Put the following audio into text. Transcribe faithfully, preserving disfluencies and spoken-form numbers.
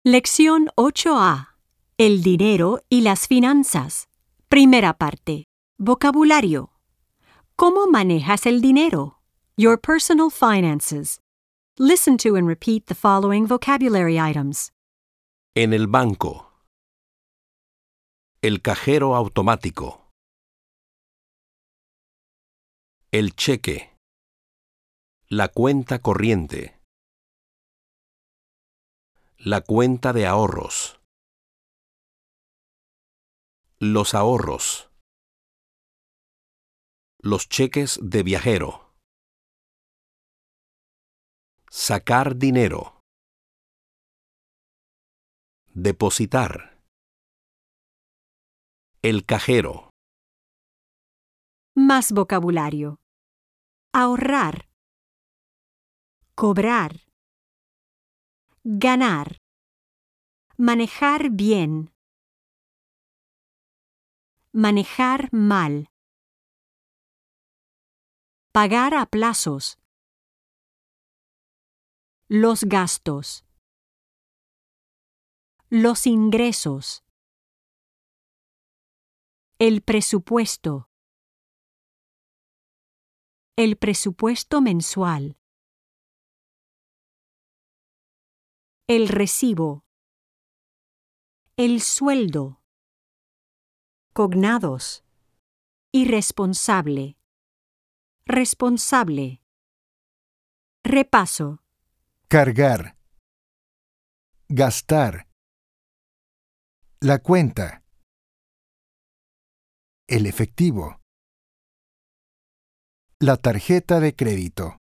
Lección ocho A. El dinero y las finanzas. Primera parte. Vocabulario. ¿Cómo manejas el dinero? Your personal finances. Listen to and repeat the following vocabulary items. En el banco. El cajero automático. El cheque. La cuenta corriente. La cuenta de ahorros. Los ahorros. Los cheques de viajero. Sacar dinero. Depositar. El cajero. Más vocabulario. Ahorrar. Cobrar. Ganar. Manejar bien. Manejar mal. Pagar a plazos. Los gastos. Los ingresos. El presupuesto. El presupuesto mensual. El recibo. El sueldo. Cognados. Irresponsable. Responsable. Repaso. Cargar. Gastar. La cuenta. El efectivo. La tarjeta de crédito.